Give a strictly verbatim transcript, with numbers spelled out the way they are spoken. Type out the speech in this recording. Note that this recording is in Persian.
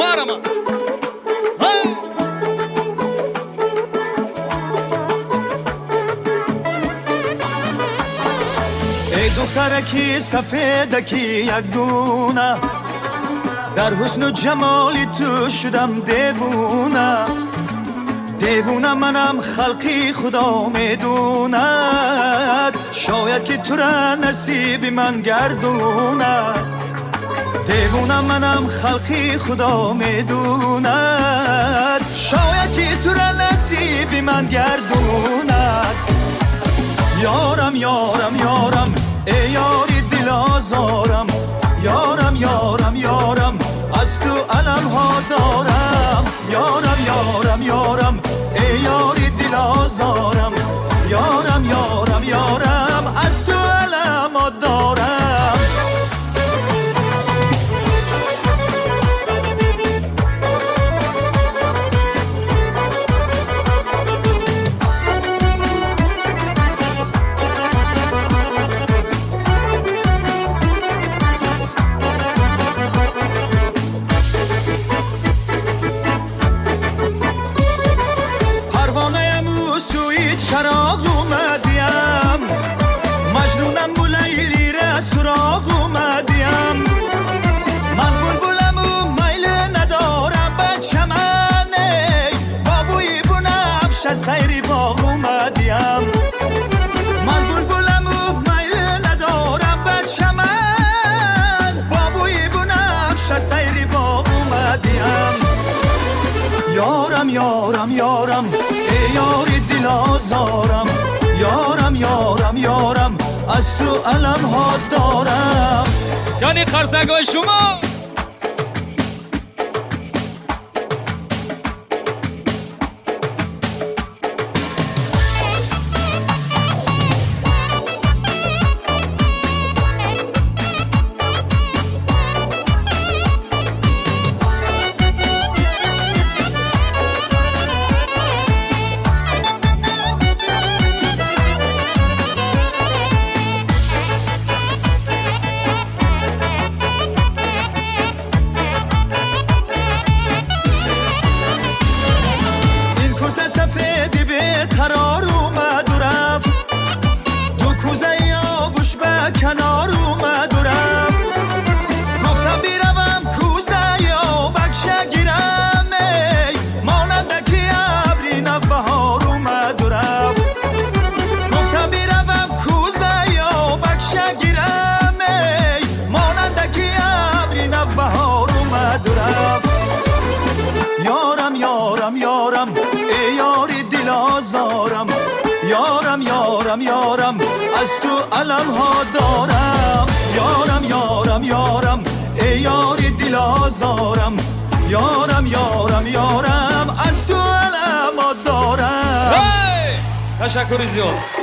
مارما ای دخترکی سفیدکی یک دونه، در حسن و جمالی تو شدم دیوونه. دیوونه منم خلقی خدا میدوند، شاید که تو را نصیب من گردوند. دیوونه منم خلقی خدا میدوند، شاید که تو را نصیب من گردوند. یارم یارم یارم ای یاری دل آزارم، یارم یارم یارم از تو علم ها دارم. یارم یارم یارم ای یاری دل آزارم، یارم یارم یارم از تو علم ها دارم. چراغ اومدیم، مجنونم بو لیلی را سراغ اومدیم. من بلبلم و میل ندارم به چمنه، با بوی بنفش از سیری باغ اومدیم. من بلبلم و میل ندارم به چمن، با بوی بنفش از سیری باغ اومدیم. یارم یارم یارم ای یاری دل آزارم، یارم یارم یارم از تو علم ها دارم. یعنی خرسنگای شما سفیدی به قرار اومد و رفت، دو کوزه آبوش به کنار اومد و رفت. گفتم بیروم کوزه آبک گیرم، ای مانندکی ابری نوبهار اومد و رفت. گفتم بیروم کوزه آبک گیرم، ای مانندکی ابری نوبهار اومد و رفت. یارم یارم یارم ای یاری دل آزارم، یارم یارم یارم از تو علم ها دارم. یارم یارم یارم ای یاری دل آزارم، یارم یارم یارم از تو علم ها دارم. تشکر زیاد.